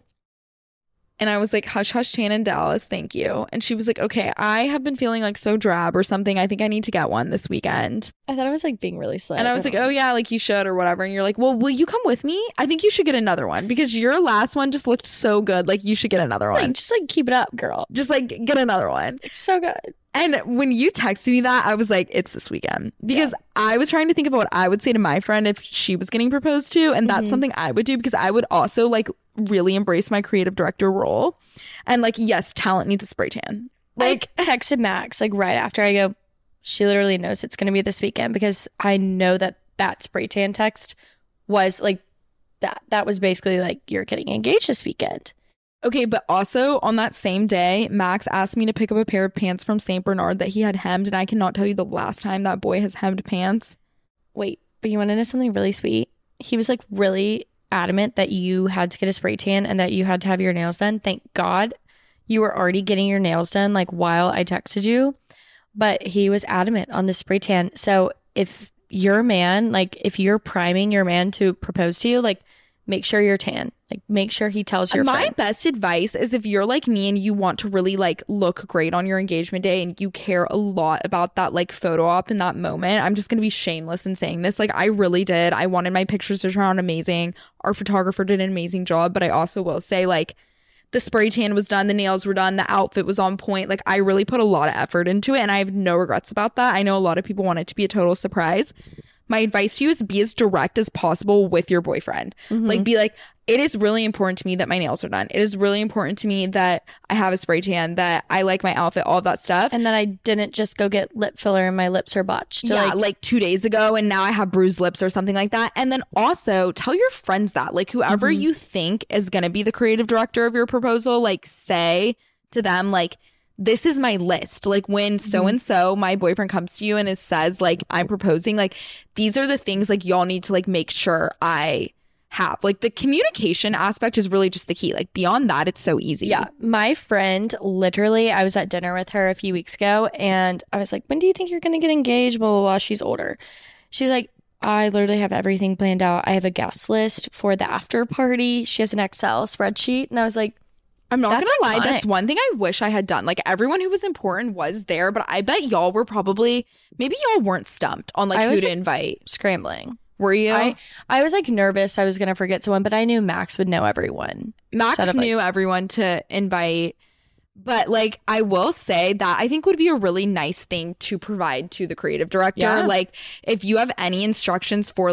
And I was like, hush, hush, tan in Dallas. Thank you. And she was like, okay, I have been feeling like so drab or something. I think I need to get one this weekend. I thought I was like being really slick. And I was like, oh, yeah, like you should or whatever. And you're like, well, will you come with me? I think you should get another one because your last one just looked so good. Like you should get another like, one. just like keep it up, girl. Just like get another one. It's so good. And when you texted me that, I was like, it's this weekend. Because I was trying to think about what I would say to my friend if she was getting proposed to. And that's Mhm. something I would do because I would also like really embrace my creative director role. And like, yes, talent needs a spray tan. Like texted Max like right after. I go, she literally knows it's going to be this weekend because I know that that spray tan text was like that. That was basically like, you're getting engaged this weekend. Okay, but also on that same day, Max asked me to pick up a pair of pants from Saint Bernard that he had hemmed, and I cannot tell you the last time that boy has hemmed pants. Wait, but you want to know something really sweet? He was like really adamant that you had to get a spray tan and that you had to have your nails done. Thank God you were already getting your nails done like while I texted you. But he was adamant on the spray tan. So if your man, like if you're priming your man to propose to you, like make sure you're tan. Like make sure he tells your My friend. best advice is if you're like me and you want to really like look great on your engagement day and you care a lot about that like photo op in that moment. I'm just going to be shameless in saying this. Like I really did. I wanted my pictures to turn out amazing. Our photographer did an amazing job, but I also will say like the spray tan was done, the nails were done, the outfit was on point. Like I really put a lot of effort into it and I have no regrets about that. I know a lot of people want it to be a total surprise. My advice to you is be as direct as possible with your boyfriend. Mhm. Like be like, it is really important to me that my nails are done. It is really important to me that I have a spray tan, that I like my outfit, all of that stuff. And then I didn't just go get lip filler and my lips are botched. yeah, Like, like, two days ago and now I have bruised lips or something like that. And then also tell your friends that. Like whoever Mhm. you think is going to be the creative director of your proposal, like say to them like, this is my list. Like when so and so my boyfriend comes to you and it says like I'm proposing, like these are the things like y'all need to like make sure I have. Like the communication aspect is really just the key. Like beyond that, it's so easy. yeah, my friend, literally, I was at dinner with her a few weeks ago and I was like, when do you think you're going to get engaged? Blah, blah, blah. She's older. She's like, I literally have everything planned out. I have a guest list for the after party. She has an Excel spreadsheet. And I was like, I'm not That's gonna lie, iconic. that's one thing I wish I had done. Like everyone who was important was there, but I bet y'all were probably maybe y'all weren't stumped on like I who was, to like, invite. scrambling. Were you? I, I was like nervous I was going to forget someone, but I knew Max would know everyone. Max Shut up, like- knew everyone to invite. But like I will say that I think would be a really nice thing to provide to the creative director. Yeah. Like if you have any instructions for like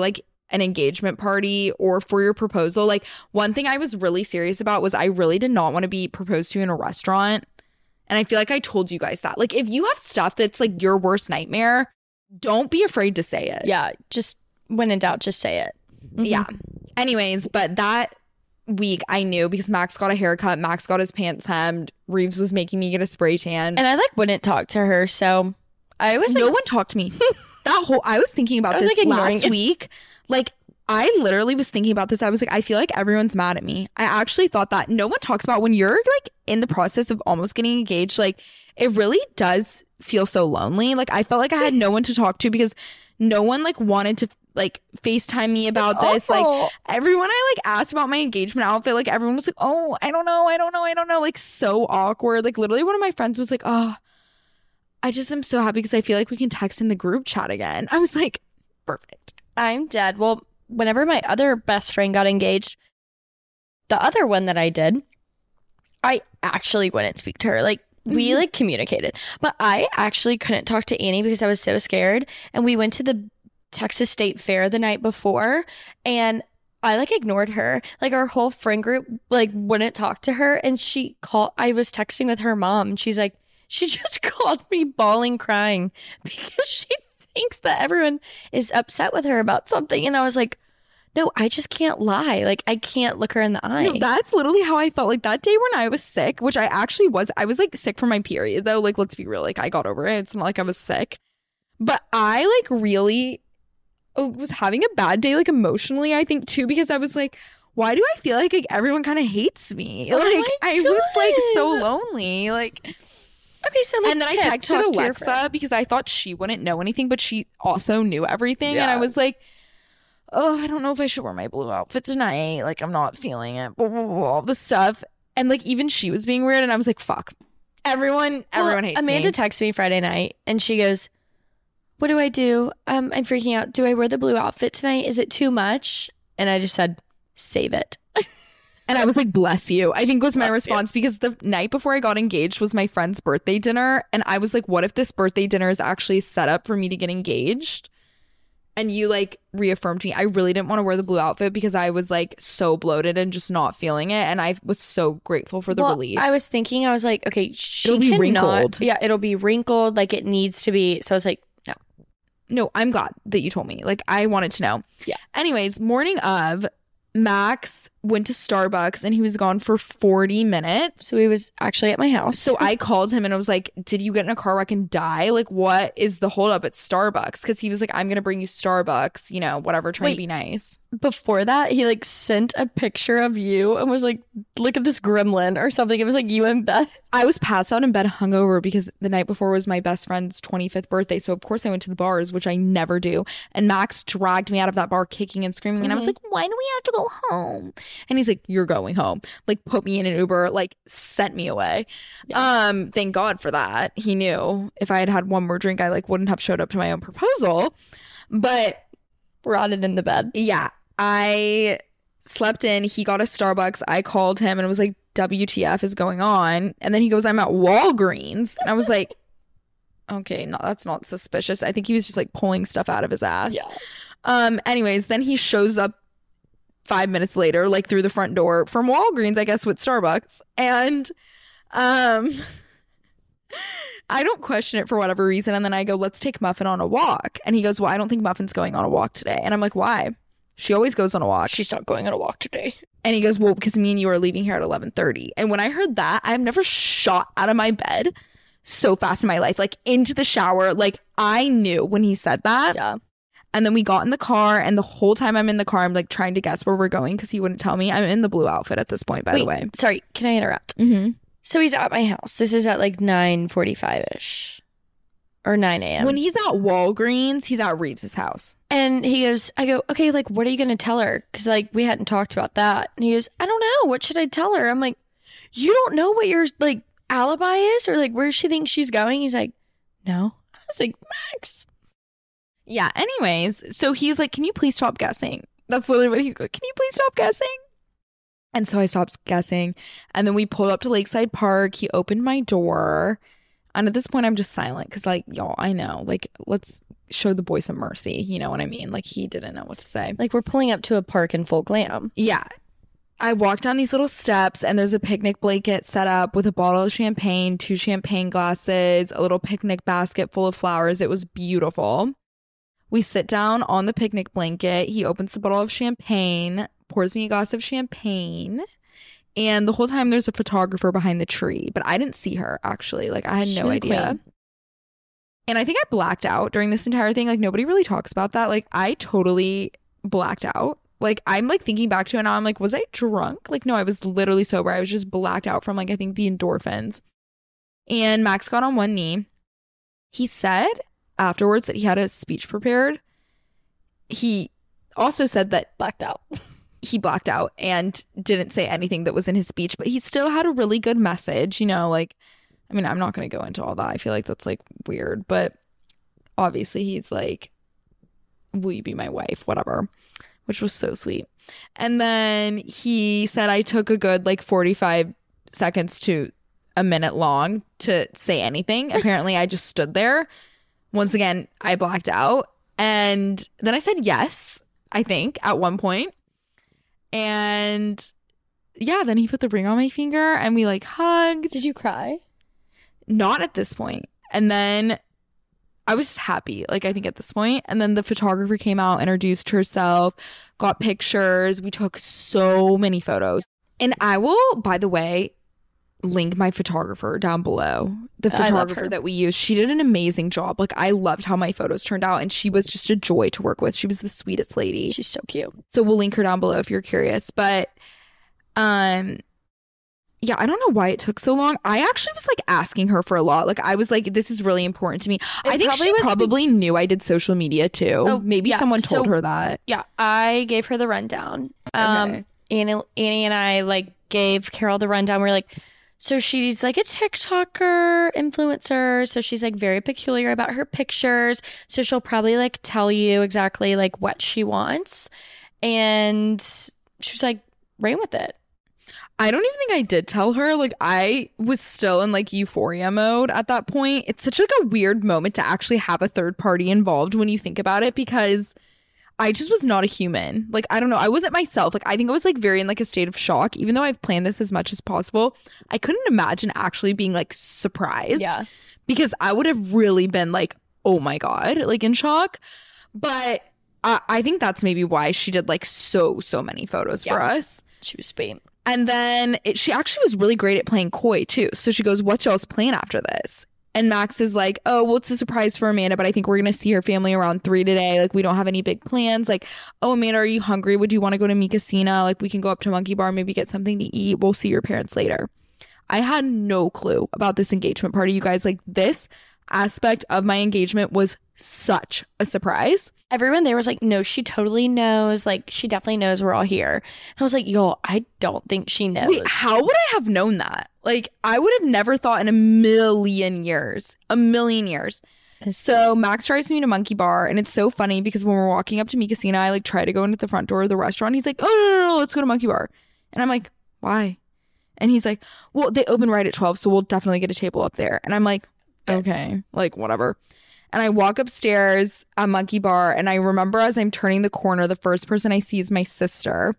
an engagement party or for your proposal. Like, one thing I was really serious about was I really did not want to be proposed to in a restaurant. And I feel like I told you guys that. Like, if you have stuff that's like your worst nightmare, don't be afraid to say it. Yeah, just when in doubt, just say it. Mm-hmm. Yeah. Anyways, but that week I knew because Max got a haircut, Max got his pants hemmed, Reeves was making me get a spray tan. And I like wouldn't talk to her, so I was like, no one talked to me. That whole I was thinking about I was, this like, ignoring last it. week. Like, I literally was thinking about this. I was like, I feel like everyone's mad at me. I actually thought that no one talks about when you're like in the process of almost getting engaged. Like, it really does feel so lonely. Like, I felt like I had no one to talk to because no one like wanted to like FaceTime me about It's this. awful. Like, everyone I like asked about my engagement outfit, like everyone was like, oh, I don't know, I don't know, I don't know. Like, so awkward. Like, literally one of my friends was like, oh, I just am so happy because I feel like we can text in the group chat again. I was like, perfect. I'm dead. Well, whenever my other best friend got engaged, the other one that I did, I actually wouldn't speak to her. Like, we like communicated, but I actually couldn't talk to Annie because I was so scared. And we went to the Texas State Fair the night before, and I like ignored her. Like, our whole friend group like wouldn't talk to her, and she called. I was texting with her mom, and she's like, she just called me bawling, crying because she thinks that everyone is upset with her about something. And I was like, no, I just can't lie. Like, I can't look her in the eye. No, that's literally how I felt. Like, that day when I was sick, which I actually was, I was like sick from my period though. Like, let's be real. Like, I got over it. It's not like I was sick. But I like really was having a bad day, like emotionally, I think too, because I was like, why do I feel like, like everyone kind of hates me? Oh like, my I was like so God. lonely. Like, Okay, so like, and then tip, I texted talk to your Alexa friend. because I thought she wouldn't know anything, but she also knew everything. And I Yeah. was like, oh, I don't know if I should wear my blue outfit tonight. Like, I'm not feeling it. Blah, blah, blah, all this stuff. And like, even she was being weird. And I was like, fuck. Everyone, everyone Well, hates Amanda me. texted me Friday night, and she goes, what do I do? Um, I'm freaking out. Do I wear the blue outfit tonight? Is it too much? And I just said, save it. And I was like, bless you. I think was my Bless you. response because the night before I got engaged was my friend's birthday dinner. And I was like, what if this birthday dinner is actually set up for me to get engaged? And you like reaffirmed me. I really didn't want to wear the blue outfit because I was like so bloated and just not feeling it. And I was so grateful for the Well, relief. I was thinking, I was like, okay, she It'll be cannot- wrinkled. Yeah, it'll be wrinkled like it needs to be. So I was like, no. No, I'm glad that you told me. Like, I wanted to know. Yeah. Anyways, morning of, Max went to Starbucks and he was gone for forty minutes. So he was actually at my house. So I called him and I was like, did you get in a car wreck and die? Like, what is the holdup at Starbucks? Because he was like, I'm going to bring you Starbucks, you know, whatever, trying Wait. to be nice. Before that, he like sent a picture of you and was like, look at this gremlin or something. It was like you in bed. I was passed out in bed hungover because the night before was my best friend's twenty-fifth birthday. So, of course, I went to the bars, which I never do. And Max dragged me out of that bar kicking and screaming. And I was like, why do we have to go home? And he's like, you're going home. Like, put me in an Uber, like, sent me away. Um, thank God for that. He knew if I had had one more drink, I like wouldn't have showed up to my own proposal. But Rotted in the bed. yeah, I slept in. He got a Starbucks. I called him and was like, W T F is going on? And then he goes, I'm at Walgreens. And I was like, okay, no, that's not suspicious. I think he was just like pulling stuff out of his ass. Yeah. Um, anyways, then he shows up five minutes later, like through the front door from Walgreens, I guess, with Starbucks. And um I don't question it for whatever reason. And then I go, let's take Muffin on a walk. And he goes, well, I don't think Muffin's going on a walk today. And I'm like, why? She always goes on a walk. She's not going on a walk today. And he goes, well, because me and you are leaving here at eleven thirty. And when I heard that, I've never shot out of my bed so fast in my life, like into the shower. Like, I knew when he said that. Yeah. And then we got in the car, and the whole time I'm in the car, I'm like trying to guess where we're going because he wouldn't tell me. I'm in the blue outfit at this point, by Wait, the way. sorry, can I interrupt? Mm-hmm. So he's at my house. This is at like nine forty-five-ish or nine a.m. When he's at Walgreens, he's at Reeves' house. And he goes, I go, okay, like, what are you going to tell her? Because, like, we hadn't talked about that. And he goes, I don't know. What should I tell her? I'm like, you don't know what your, like, alibi is or, like, where she thinks she's going? He's like, no. I was like, Max. Yeah, anyways, so he's like, can you please stop guessing? That's literally what he's like, can you please stop guessing? And so I stopped guessing. And then we pulled up to Lakeside Park. He opened my door. And at this point, I'm just silent because, like, y'all, I know. Like, let's showed the boy some mercy. You know what I mean? Like, he didn't know what to say. Like, we're pulling up to a park in full glam. Yeah. I walked down these little steps and there's a picnic blanket set up with a bottle of champagne, two champagne glasses, a little picnic basket full of flowers. It was beautiful. We sit down on the picnic blanket. He opens the bottle of champagne, pours me a glass of champagne. And the whole time there's a photographer behind the tree. But I didn't see her, actually. Like, I had She no was a idea. queen. And I think I blacked out during this entire thing. Like, nobody really talks about that. Like, I totally blacked out. Like, I'm, like, thinking back to it now. I'm like, was I drunk? Like, no, I was literally sober. I was just blacked out from, like, I think the endorphins. And Max got on one knee. He said afterwards that he had a speech prepared. He also said that Blacked out. he blacked out and didn't say anything that was in his speech, but he still had a really good message, you know, like, I mean, I'm not going to go into all that. I feel like that's, like, weird, but obviously he's like, will you be my wife? Whatever. Which was so sweet. And then he said I took a good like forty-five seconds to a minute long to say anything. Apparently I just stood there. Once again, I blacked out. And then I said yes, I think, at one point. And yeah, then he put the ring on my finger and we like hugged. Did you cry? Not at this point. And then I was just happy, like, I think at this point. And then the photographer came out, introduced herself, got pictures. We took so many photos. And I will, by the way, link my photographer down below. The I love photographer her. that we used. She did an amazing job. Like, I loved how my photos turned out. And she was just a joy to work with. She was the sweetest lady. She's so cute. So we'll link her down below if you're curious. But, um... yeah, I don't know why it took so long. I actually was like asking her for a lot. Like, I was like, this is really important to me. I think probably she was probably knew I did social media too. Oh, Maybe yeah. someone told So- her that. Yeah, I gave her the rundown. Um, Okay. Annie, Annie and I like gave Carol the rundown. We are like, so she's like a TikToker influencer. So she's like very peculiar about her pictures. So she'll probably like tell you exactly like what she wants. And she's like, ran with it. I don't even think I did tell her. Like, I was still in like euphoria mode at that point. It's such like a weird moment to actually have a third party involved when you think about it, because I just was not a human. Like, I don't know. I wasn't myself. Like, I think I was like very in like a state of shock, even though I've planned this as much as possible. I couldn't imagine actually being like surprised. Yeah. Because I would have really been like, oh my God, like in shock. But I, I think that's maybe why she did like so, so many photos for Yeah. us. She was sweet. And then it, she actually was really great at playing coy too. So she goes, what's y'all's plan after this? And Max is like, oh, well, it's a surprise for Amanda, but I think we're going to see her family around three today. Like, we don't have any big plans. Like, oh, Amanda, are you hungry? Would you want to go to Mi Casina? Like, we can go up to Monkey Bar, maybe get something to eat. We'll see your parents later. I had no clue about this engagement party, you guys. Like, this aspect of my engagement was such a surprise. Everyone there was like, no, she totally knows. Like, she definitely knows we're all here. And I was like, yo, I don't think she knows. Wait, how would I have known that? Like, I would have never thought in a million years, a million years. So Max drives me to Monkey Bar, and it's so funny because when we're walking up to Mi Casina, I like try to go into the front door of the restaurant. He's like, oh, no, no, no, let's go to Monkey Bar. And I'm like, why? And he's like, well, they open right at twelve, so we'll definitely get a table up there. And I'm like, okay, like whatever. And I walk upstairs at Monkey Bar, and I remember as I'm turning the corner, the first person I see is my sister.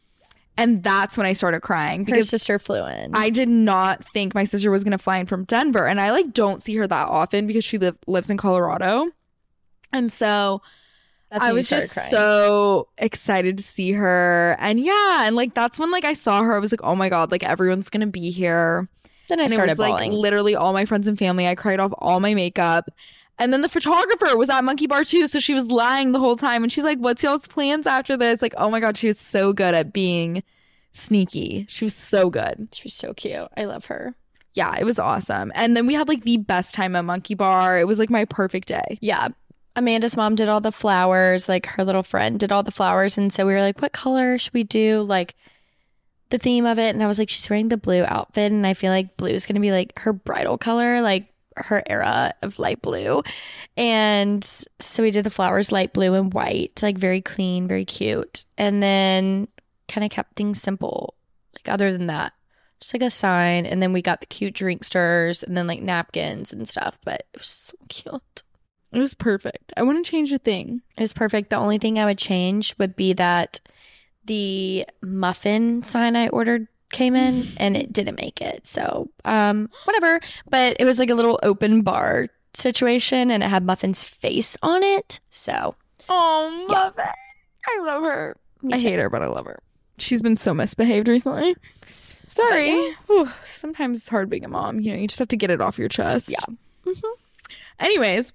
And that's when I started crying Her because sister flew in. I did not think my sister was going to fly in from Denver. And I like don't see her that often because she live, lives in Colorado. And so That's I when you was started just crying. so excited to see her. And yeah, and like that's when like I saw her, I was like, oh my God, like everyone's going to be here. Then I And it started was like bawling. literally all my friends and family. I cried off all my makeup. And then the photographer was at Monkey Bar too. So she was lying the whole time. And she's like, what's y'all's plans after this? Like, oh my God, she was so good at being sneaky. She was so good. She was so cute. I love her. Yeah, it was awesome. And then we had like the best time at Monkey Bar. It was like my perfect day. Yeah. Amanda's mom did all the flowers. Like, her little friend did all the flowers. And so we were like, what color should we do? Like, the theme of it. And I was like, she's wearing the blue outfit. And I feel like blue is going to be like her bridal color, like her era of light blue. And so we did the flowers light blue and white, like very clean, very cute. And then kind of kept things simple. Like, other than that, just like a sign. And then we got the cute drink stirs and then like napkins and stuff. But it was so cute. It was perfect. I wouldn't change a thing. It was perfect. The only thing I would change would be that the muffin sign I ordered came in and it didn't make it. So, um, whatever. But it was like a little open bar situation and it had Muffin's face on it. So, oh, yeah. Muffin. I love her. Me I too. hate her, but I love her. She's been so misbehaved recently. Sorry. Yeah. Whew, sometimes it's hard being a mom. You know, you just have to get it off your chest. Yeah. Mm-hmm. Anyways,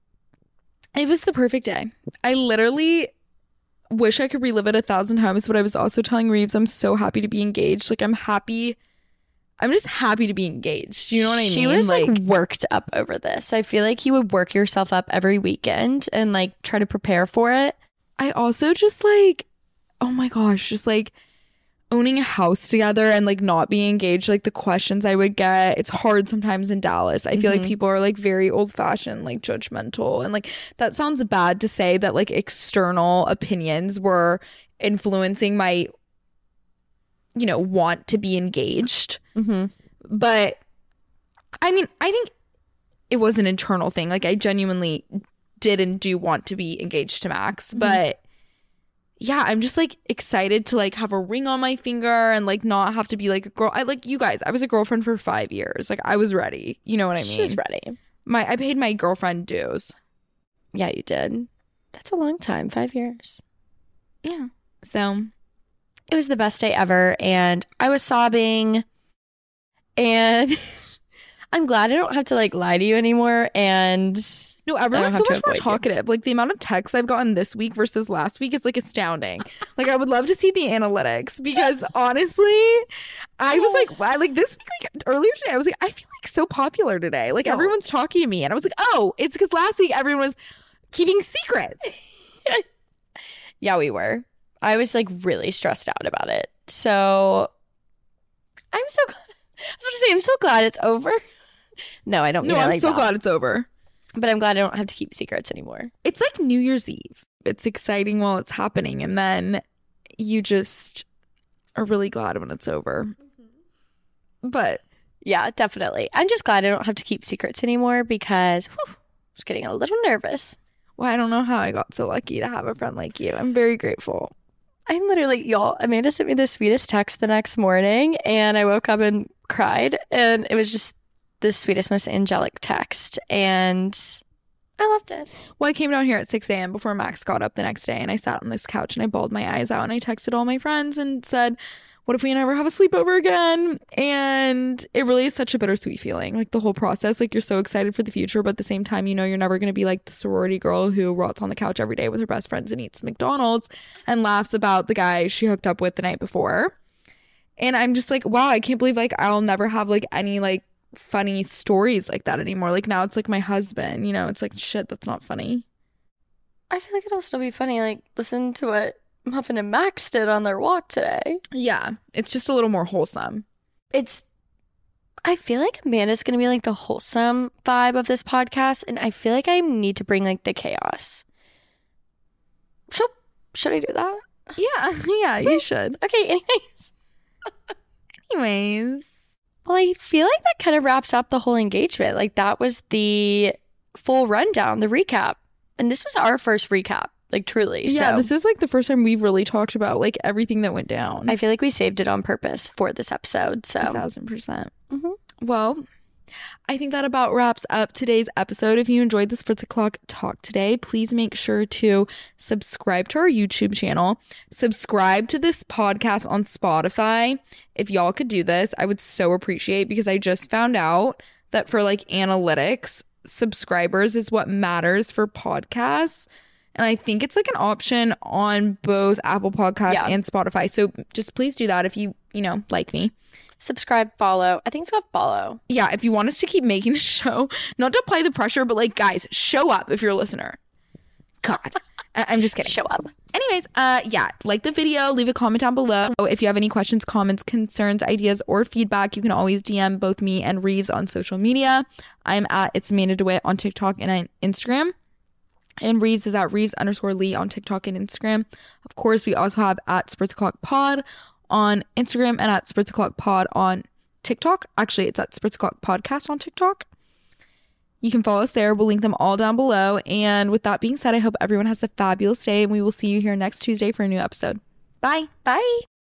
it was the perfect day. I literally wish I could relive it a thousand times, but I was also telling Reeves I'm so happy to be engaged. Like, I'm happy. I'm just happy to be engaged. You know what I she mean? was like, like worked up over this. I feel like you would work yourself up every weekend and like try to prepare for it. I also just like, oh my gosh, just like owning a house together and like not being engaged, like the questions I would get. It's hard sometimes in Dallas. I feel Mm-hmm. like people are like very old fashioned, like judgmental. And like that sounds bad to say that like external opinions were influencing my, you know, want to be engaged. Mm-hmm. But I mean, I think it was an internal thing. Like I genuinely did and do want to be engaged to Max. Mm-hmm. But yeah, I'm just like excited to like have a ring on my finger and like not have to be like a girl. I like you guys. I was a girlfriend for five years. Like I was ready. You know what I mean? She was ready. My I paid my girlfriend dues. Yeah, you did. That's a long time. Five years. Yeah. So It was the best day ever, and I was sobbing. And I'm glad I don't have to like lie to you anymore. And no, everyone's so have to much more avoid you. talkative. Like the amount of texts I've gotten this week versus last week is like astounding. Like I would love to see the analytics because honestly, I was like, wow, like this week, like earlier today, I was like, I feel like so popular today. Like No. everyone's talking to me, and I was like, oh, it's because last week everyone was keeping secrets. yeah, we were. I was like really stressed out about it. So I'm so glad. I was about to say, I'm so glad it's over. No, I don't No, mean it I'm like so that. glad it's over. But I'm glad I don't have to keep secrets anymore. It's like New Year's Eve. It's exciting while it's happening, and then you just are really glad when it's over. But Yeah, definitely. I'm just glad I don't have to keep secrets anymore because whew, I was getting a little nervous. well, I don't know how I got so lucky to have a friend like you. I'm very grateful. I'm literally, y'all, Amanda sent me the sweetest text the next morning and I woke up and cried and it was just the sweetest, most angelic text and I loved it. Well, I came down here at six a.m. before Max got up the next day, and I sat on this couch and I bawled my eyes out and I texted all my friends and said, what if we never have a sleepover again? And it really is such a bittersweet feeling. Like the whole process, like you're so excited for the future, but at the same time, you know, you're never going to be like the sorority girl who rots on the couch every day with her best friends and eats McDonald's and laughs about the guy she hooked up with the night before. And I'm just like, wow, I can't believe like I'll never have like any like funny stories like that anymore. Like now it's like my husband, you know, it's like shit, that's not funny. I feel like it'll still be funny. Like, listen to what Muffin and Max did on their walk today. Yeah, it's just a little more wholesome. It's, I feel like Amanda's going to be like the wholesome vibe of this podcast. And I feel like I need to bring like the chaos. So, should I do that? Yeah, yeah, you should. Okay, anyways. Anyways. Well, I feel like that kind of wraps up the whole engagement. Like, that was the full rundown, the recap. And this was our first recap, like, truly. Yeah, so this is like the first time we've really talked about like everything that went down. I feel like we saved it on purpose for this episode. So, A thousand percent. Mhm. Well, I think that about wraps up today's episode. If you enjoyed the Spritz O'Clock talk today, please make sure to subscribe to our YouTube channel. Subscribe to this podcast on Spotify. If y'all could do this, I would so appreciate, because I just found out that for like analytics, subscribers is what matters for podcasts. And I think it's like an option on both Apple Podcasts Yeah. and Spotify. So just please do that if you, you know, like me. subscribe, follow. I think it's called follow. Yeah, if you want us to keep making the show, not to apply the pressure, but like, guys, show up if you're a listener. God, I- I'm just kidding. Show up. Anyways, uh, yeah, like the video, leave a comment down below. If you have any questions, comments, concerns, ideas, or feedback, you can always D M both me and Reeves on social media. I'm at It's Amanda DeWitt on TikTok and on Instagram. And Reeves is at Reeves underscore Lee on TikTok and Instagram. Of course, we also have at Spritz O'Clock Pod on Instagram and at Spritz O'Clock Pod on TikTok. Actually, it's at Spritz O'Clock Podcast on TikTok. You can follow us there. We'll link them all down below. And with that being said, I hope everyone has a fabulous day, and we will see you here next Tuesday for a new episode. Bye. Bye.